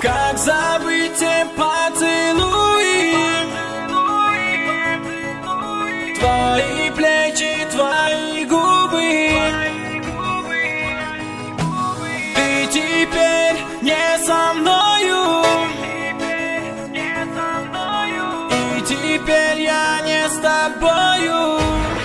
Как забыть те поцелуи, твои плечи, твои губы. Ты теперь не со мною, и теперь я не с тобою.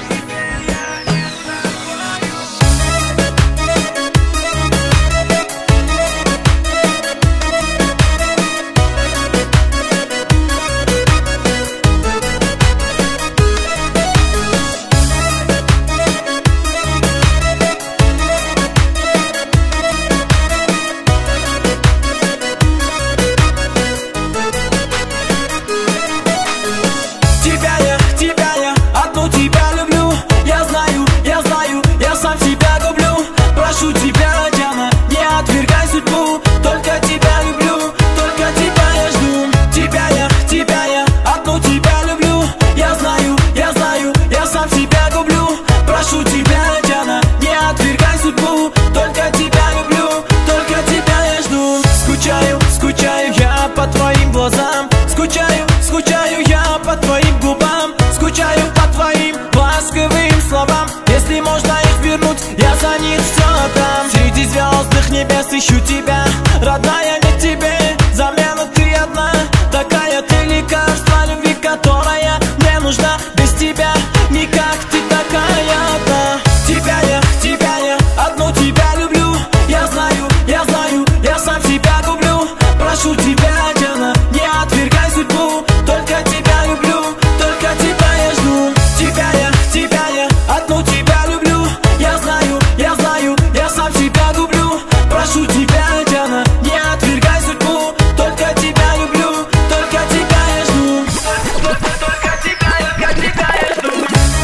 Прошу тебя, Диана, не отвергай судьбу. Только тебя люблю, только тебя я жду. Тебя я, одну тебя люблю. Я знаю, я сам себя гублю. Прошу тебя, Диана, не отвергай судьбу. Только тебя люблю, только тебя я жду. Скучаю я по твоим глазам. Скучаю я по твоим губам. Скучаю по твоим ласковым словам. Если можно их вернуть, я за них все отдам. Среди звездных небес ищу тебя, родная, нет тебе замену, ты одна. Такая ты лекарство любви, которая мне нужна. Без тебя никак, ты такая одна. Тебя я, одну тебя люблю. Я знаю, я сам себя гублю. Прошу тебя, Диана, не отвергай судьбу. Только тебя люблю, только тебя я жду. Тебя я, одну тебя люблю. Я знаю, я сам себя гублю. Прошу тебя, Диана, не отвергай судьбу. Только тебя люблю, только тебя я жду. Только тебя я жду.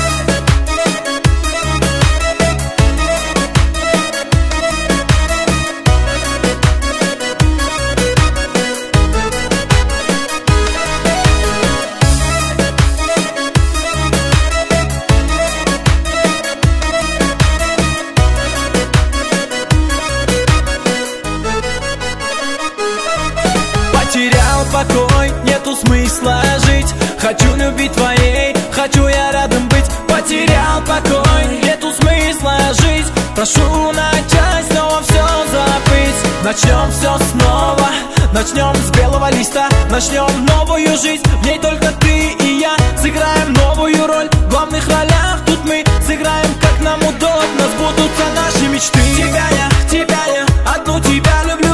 Потерял покой, нету смысла жить. Хочу любить твоей, хочу я рядом быть. Потерял покой, нету смысла жить. Прошу начать снова все забыть. Начнем все снова, начнем с белого листа. Начнем новую жизнь, в ней только ты и я. Сыграем новую роль, в главных ролях тут мы. Сыграем как нам удобно, сбудутся наши мечты. Тебя я, одну тебя люблю.